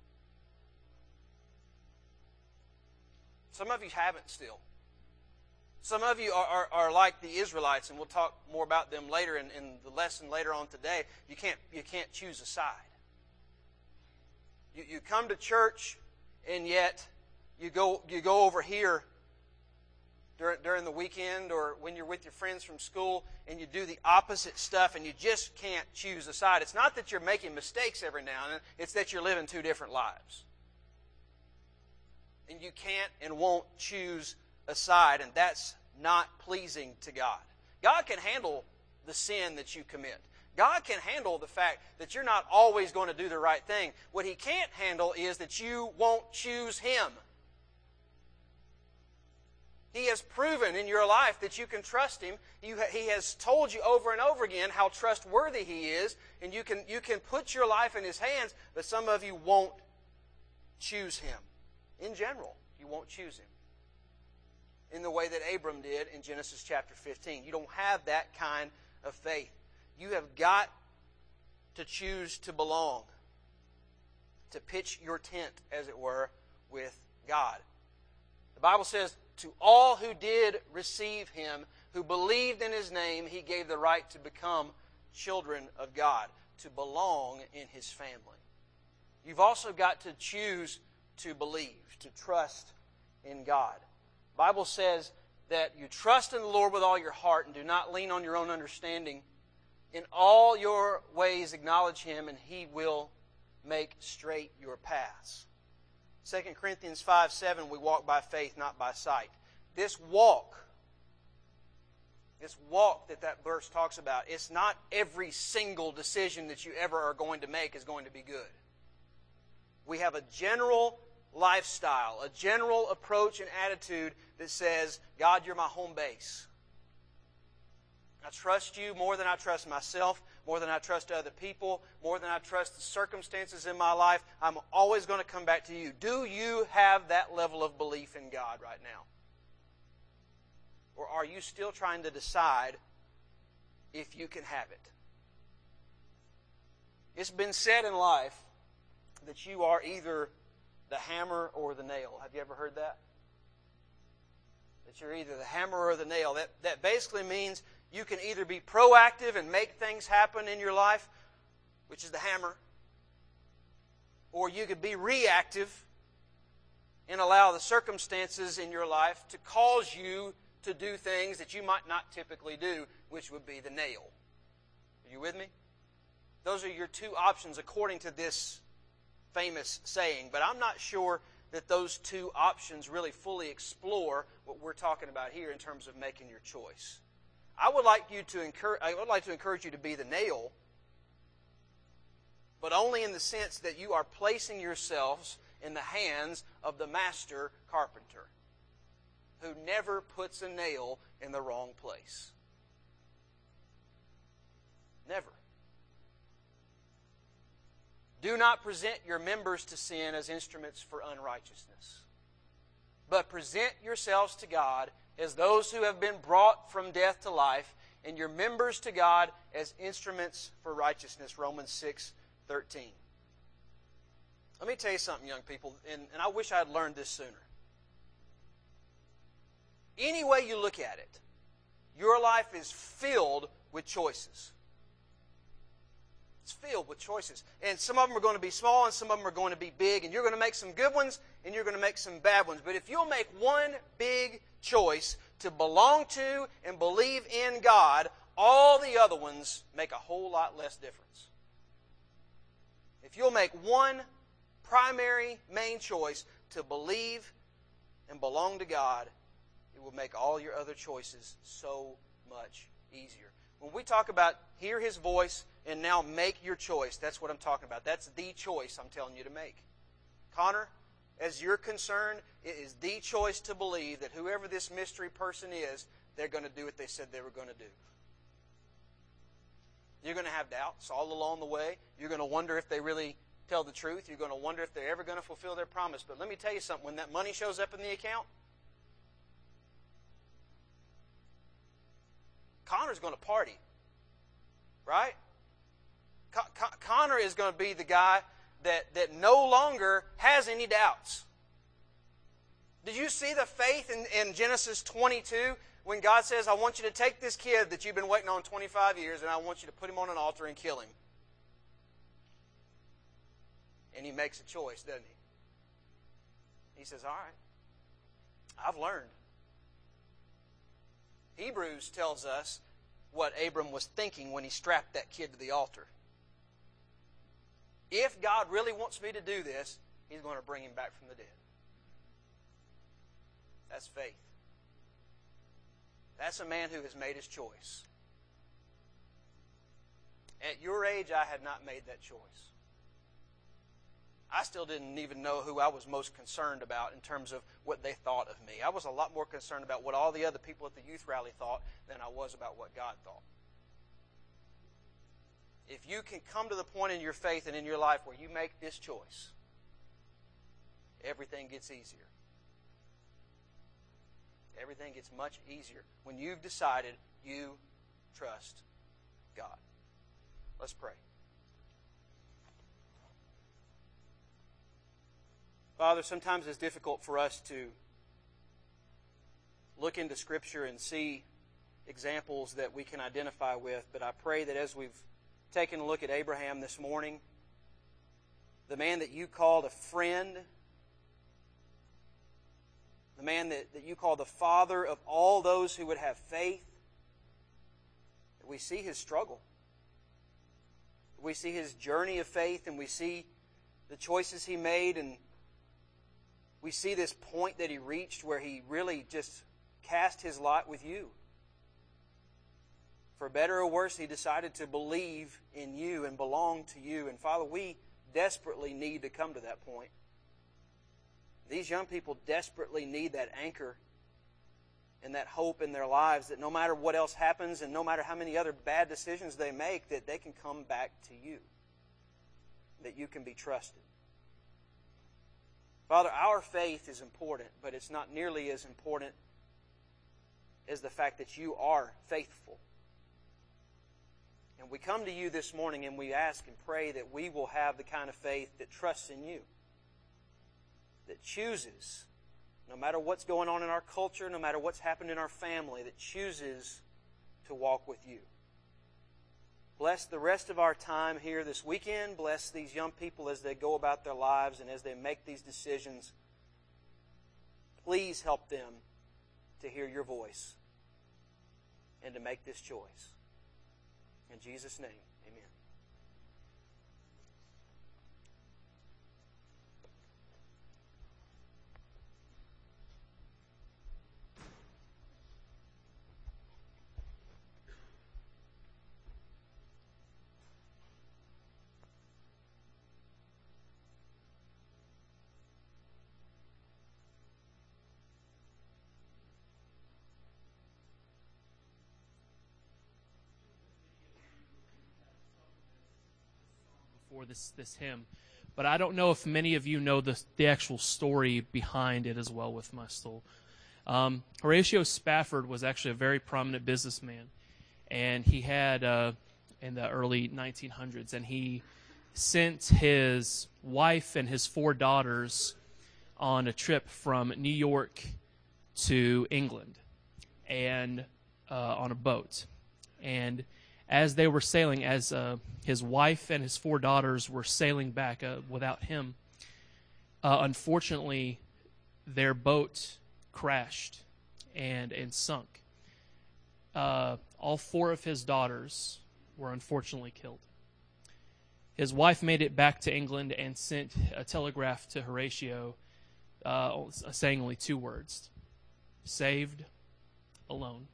Some of you haven't still. Some of you are, are, are like the Israelites, and we'll talk more about them later in, in the lesson later on today. You can't, you can't choose a side. You, you come to church, and yet you go, you go over here during, during the weekend or when you're with your friends from school, and you do the opposite stuff, and you just can't choose a side. It's not that you're making mistakes every now and then. It's that you're living two different lives. And you can't and won't choose aside, and that's not pleasing to God. God can handle the sin that you commit. God can handle the fact that you're not always going to do the right thing. What He can't handle is that you won't choose Him. He has proven in your life that you can trust Him. You ha- he has told you over and over again how trustworthy He is, and you can, you can put your life in His hands, but some of you won't choose Him. In general, you won't choose Him in the way that Abram did in Genesis chapter fifteen. You don't have that kind of faith. You have got to choose to belong, to pitch your tent, as it were, with God. The Bible says, to all who did receive Him, who believed in His name, He gave the right to become children of God, to belong in His family. You've also got to choose to believe, to trust in God. The Bible says that you trust in the Lord with all your heart and do not lean on your own understanding. In all your ways acknowledge Him, and He will make straight your paths. Second Corinthians five seven, we walk by faith, not by sight. This walk, this walk that that verse talks about, it's not every single decision that you ever are going to make is going to be good. We have a general lifestyle, a general approach and attitude that says, God, you're my home base. I trust you more than I trust myself, more than I trust other people, more than I trust the circumstances in my life. I'm always going to come back to you. Do you have that level of belief in God right now? Or are you still trying to decide if you can have it? It's been said in life that you are either the hammer or the nail. Have you ever heard that? That you're either the hammer or the nail. That, that basically means you can either be proactive and make things happen in your life, which is the hammer, or you could be reactive and allow the circumstances in your life to cause you to do things that you might not typically do, which would be the nail. Are you with me? Those are your two options according to this famous saying, but I'm not sure that those two options really fully explore what we're talking about here in terms of making your choice. I would like you to encourage, I would like to encourage you to be the nail, but only in the sense that you are placing yourselves in the hands of the master carpenter, who never puts a nail in the wrong place. Never. Do not present your members to sin as instruments for unrighteousness, but present yourselves to God as those who have been brought from death to life, and your members to God as instruments for righteousness. Romans six thirteen. Let me tell you something, young people, and, and I wish I had learned this sooner. Any way you look at it, your life is filled with choices. It's filled with choices. And some of them are going to be small and some of them are going to be big. And you're going to make some good ones and you're going to make some bad ones. But if you'll make one big choice to belong to and believe in God, all the other ones make a whole lot less difference. If you'll make one primary, main choice to believe and belong to God, it will make all your other choices so much easier. When we talk about hear His voice and now make your choice, that's what I'm talking about. That's the choice I'm telling you to make. Connor, as you're concerned, it is the choice to believe that whoever this mystery person is, they're going to do what they said they were going to do. You're going to have doubts all along the way. You're going to wonder if they really tell the truth. You're going to wonder if they're ever going to fulfill their promise. But let me tell you something. When that money shows up in the account, Connor's going to party. Right? Con- Con- Connor is going to be the guy that, that no longer has any doubts. Did you see the faith in, in Genesis twenty-two when God says, I want you to take this kid that you've been waiting on twenty-five years and I want you to put him on an altar and kill him? And he makes a choice, doesn't he? He says, all right, I've learned. Hebrews tells us what Abram was thinking when he strapped that kid to the altar. If God really wants me to do this, He's going to bring him back from the dead. That's faith. That's a man who has made his choice. At your age, I had not made that choice. I still didn't even know who I was most concerned about in terms of what they thought of me. I was a lot more concerned about what all the other people at the youth rally thought than I was about what God thought. If you can come to the point in your faith and in your life where you make this choice, everything gets easier. Everything gets much easier when you've decided you trust God. Let's pray. Father, sometimes it's difficult for us to look into Scripture and see examples that we can identify with, but I pray that as we've taken a look at Abraham this morning, the man that you called a friend, the man that, that you call the father of all those who would have faith, that we see his struggle. We see his journey of faith, and we see the choices he made, and we see this point that he reached where he really just cast his lot with you. For better or worse, he decided to believe in you and belong to you. And Father, we desperately need to come to that point. These young people desperately need that anchor and that hope in their lives that no matter what else happens and no matter how many other bad decisions they make, that they can come back to you, that you can be trusted. Father, our faith is important, but it's not nearly as important as the fact that you are faithful. And we come to you this morning and we ask and pray that we will have the kind of faith that trusts in you. that chooses, no matter what's going on in our culture, no matter what's happened in our family, that chooses to walk with you. Bless the rest of our time here this weekend. Bless these young people as they go about their lives and as they make these decisions. Please help them to hear your voice and to make this choice. In Jesus' name, amen. For this this hymn, but I don't know if many of you know the the actual story behind it as well with my soul. Um, Horatio Spafford was actually a very prominent businessman, and he had uh, in the early nineteen hundreds, and he sent his wife and his four daughters on a trip from New York to England, and uh, on a boat, and as they were sailing, as uh, his wife and his four daughters were sailing back uh, without him, uh, unfortunately, their boat crashed and, and sunk. Uh, all four of his daughters were unfortunately killed. His wife made it back to England and sent a telegraph to Horatio uh, saying only two words: saved, alone.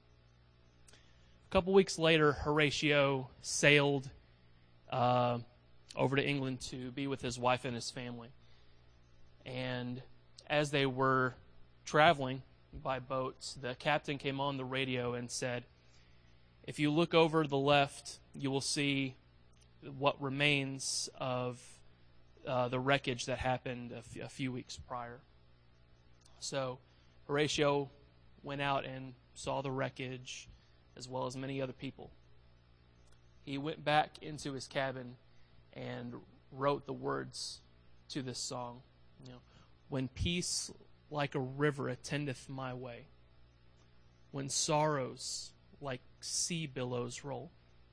A couple weeks later, Horatio sailed uh, over to England to be with his wife and his family. And as they were traveling by boat, the captain came on the radio and said, "If you look over the left, you will see what remains of uh, the wreckage that happened a, f- a few weeks prior." So Horatio went out and saw the wreckage, as well as many other people. He went back into his cabin and wrote the words to this song. You know, when peace like a river attendeth my way, when sorrows like sea billows roll,